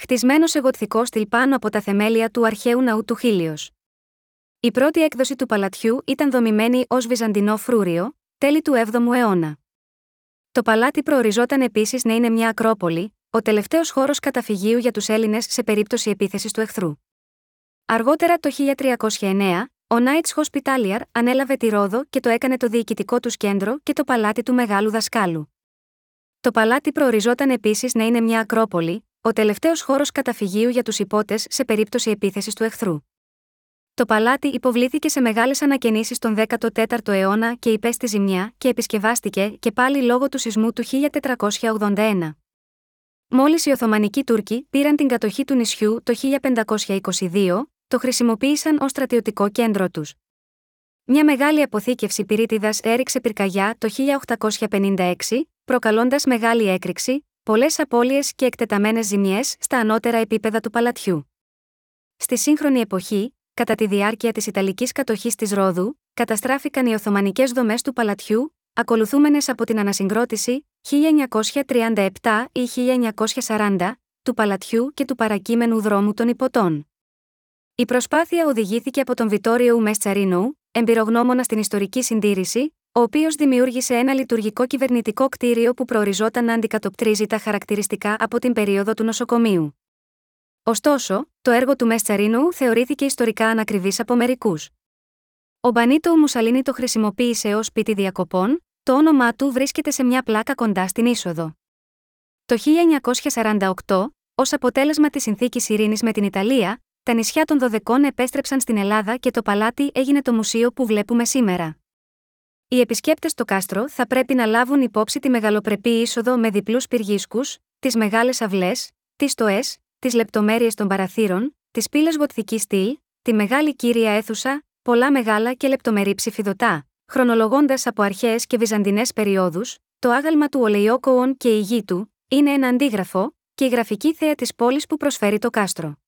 χτισμένο σε γοτθικό στυλ πάνω από τα θεμέλια του αρχαίου ναού του Χίλιος. Η πρώτη έκδοση του παλατιού ήταν δομημένη ως βυζαντινό φρούριο, τέλη του 7ου αιώνα. Το παλάτι προοριζόταν επίσης να είναι μια ακρόπολη, ο τελευταίος χώρος καταφυγίου για τους Έλληνες σε περίπτωση επίθεσης του εχθρού. Αργότερα το 1309, ο Knights Hospitalier ανέλαβε τη Ρόδο και το έκανε το διοικητικό τους κέντρο και το παλάτι του Μεγάλου Δασκάλου. Το παλάτι προοριζόταν επίσης να είναι μια ακρόπολη, ο τελευταίος χώρος καταφυγίου για τους υπότες σε περίπτωση επίθεσης του εχθρού. Το παλάτι υποβλήθηκε σε μεγάλες ανακαινήσεις τον 14ο αιώνα και υπέστη ζημιά και επισκευάστηκε και πάλι λόγω του σεισμού του 1481. Μόλις οι Οθωμανικοί Τούρκοι πήραν την κατοχή του νησιού το 1522, το χρησιμοποίησαν ως στρατιωτικό κέντρο τους. Μια μεγάλη αποθήκευση πυρίτιδας έριξε πυρκαγιά το 1856, προκαλώντας μεγάλη έκρηξη, πολλές απώλειες και εκτεταμένες ζημιές στα ανώτερα επίπεδα του παλατιού. Στη σύγχρονη εποχή, κατά τη διάρκεια της Ιταλικής κατοχής της Ρόδου, καταστράφηκαν οι Οθωμανικές δομές του παλατιού, ακολουθούμενες από την ανασυγκρότηση 1937 ή 1940 του παλατιού και του παρακείμενου δρόμου των Υποτών. Η προσπάθεια οδηγήθηκε από τον Βιτόριο Μεστσαρίνου, εμπειρογνώμονα στην ιστορική συντήρηση, ο οποίος δημιούργησε ένα λειτουργικό κυβερνητικό κτίριο που προοριζόταν να αντικατοπτρίζει τα χαρακτηριστικά από την περίοδο του νοσοκομείου. Ωστόσο, το έργο του Μεστσαρίνου θεωρήθηκε ιστορικά ανακριβής από μερικούς. Ο Μπανίτο Μουσαλίνι το χρησιμοποίησε ως σπίτι διακοπών, το όνομά του βρίσκεται σε μια πλάκα κοντά στην είσοδο. Το 1948, ως αποτέλεσμα της συνθήκης ειρήνης με την Ιταλία, τα νησιά των Δωδεκών επέστρεψαν στην Ελλάδα και το παλάτι έγινε το μουσείο που βλέπουμε σήμερα. Οι επισκέπτες στο κάστρο θα πρέπει να λάβουν υπόψη τη μεγαλοπρεπή είσοδο με διπλούς πυργίσκους, τις μεγάλες αυλές, τις στοές, τις λεπτομέρειες των παραθύρων, τις πύλες γοτθικής στυλ, τη μεγάλη κύρια αίθουσα, πολλά μεγάλα και λεπτομερή ψηφιδωτά, χρονολογώντας από αρχαίες και βυζαντινές περιόδους, το άγαλμα του Ολεϊόκοον και η γη του, είναι ένα αντίγραφο, και η γραφική θέα της πόλης που προσφέρει το κάστρο.